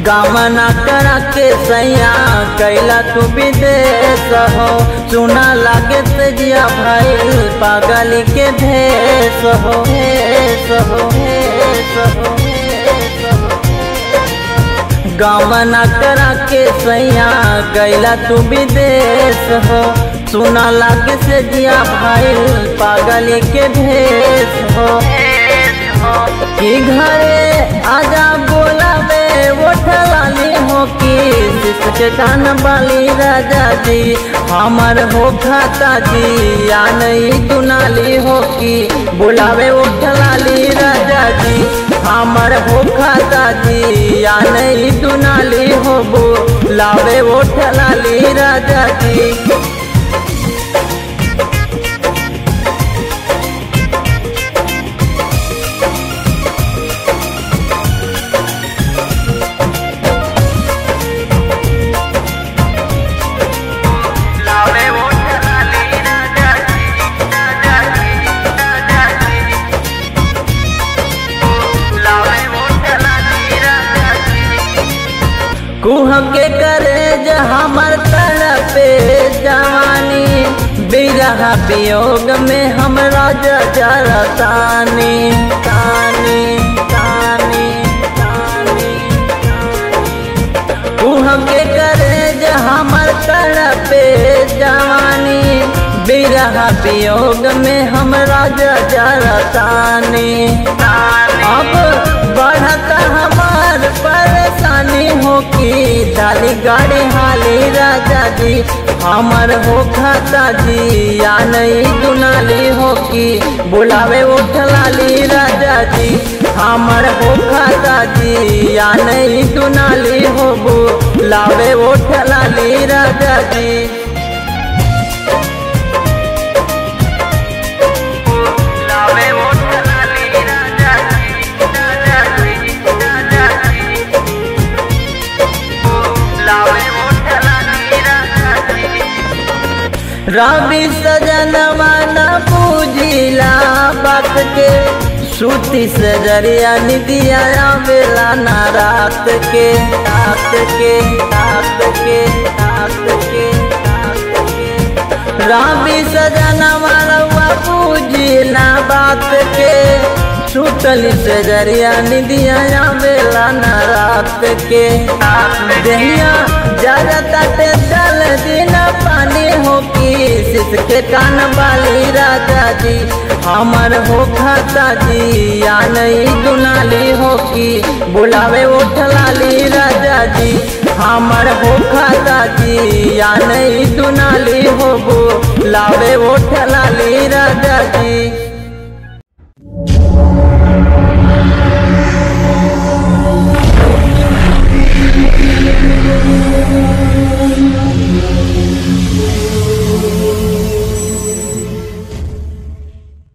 गावना करा के सैया कैला तू विदेश हो। सुना लागे तेजिया भइल पागल के भेष हो, भेष हो, भेष हो, भेष हो। गावना करा के सैया कैला तू विदेश हो। सुना लागे तेजिया भइल पागल के भेष हो। कि घरे आजा बोलावे उठलाली हो कि जिसके कान बाली राजा जी हमर हो खाता जी या नहीं दुनाली हो कि बुलावे उठलाली राजा जी हमर हो खाता जी या नहीं दुनाली हो बुलावे उठलाली राजा जी। कुह के करे हमर तड़पे जवानी बिरहा वियोग में हमरा जरा तानी तानी तानी तानी। कुह के करे हमर तड़पे जवानी बिरहा वियोग में हमरा जरा तानी। अब बढ़ता हमार परेशानी हो कि डाली गाड़ी हाली राजा जी हमर हो खाता जी या नहीं दुनाली हो कि बुलावे उठलाली राजा जी हमर हो खाता जी या नहीं दुनाली हो बुलावे उठलाली राजा जी। रवि सजनवा न पूजिला बात के सूती से जरिया निदिया आवेला ना रात के रात के रात के रात के रात के। रवि सजनवा रउआ पूजिला बात के छूटल से जरिया निदिया आवेला ना रात के। दहिया जरा ताटे दल दिन पानी हो कि जिसके कान बाली राजा जी हमर हो खाता जी या नहीं दुनाली हो कि बुलावे उठलाली राजा जी हमर हो खाता जी या नहीं दुनाली हो बुलावे उठलाली राजा जी।